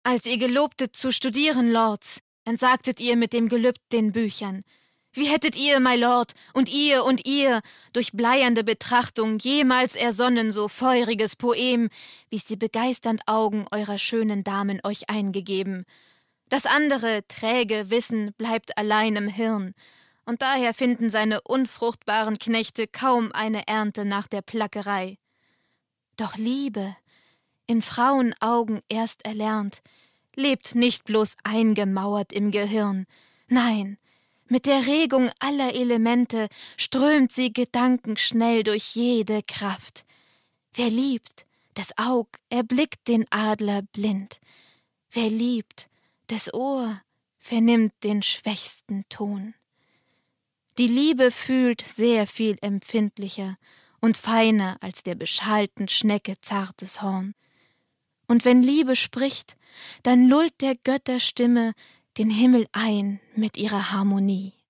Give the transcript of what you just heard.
Als ihr gelobtet zu studieren, Lords, entsagtet ihr mit dem Gelübd den Büchern. Wie hättet ihr, my Lord, und ihr, durch bleiernde Betrachtung jemals ersonnen so feuriges Poem, wie's die begeisternd Augen eurer schönen Damen euch eingegeben? Das andere, träge Wissen, bleibt allein im Hirn, und daher finden seine unfruchtbaren Knechte kaum eine Ernte nach der Plackerei. Doch Liebe, in Frauenaugen erst erlernt, lebt nicht bloß eingemauert im Gehirn, nein, mit der Regung aller Elemente strömt sie gedankenschnell durch jede Kraft. Wer liebt, des Aug erblickt den Adler blind. Wer liebt, des Ohr vernimmt den schwächsten Ton. Die Liebe fühlt sehr viel empfindlicher und feiner als der beschalten Schnecke zartes Horn. Und wenn Liebe spricht, dann lullt der Götterstimme den Himmel ein mit ihrer Harmonie.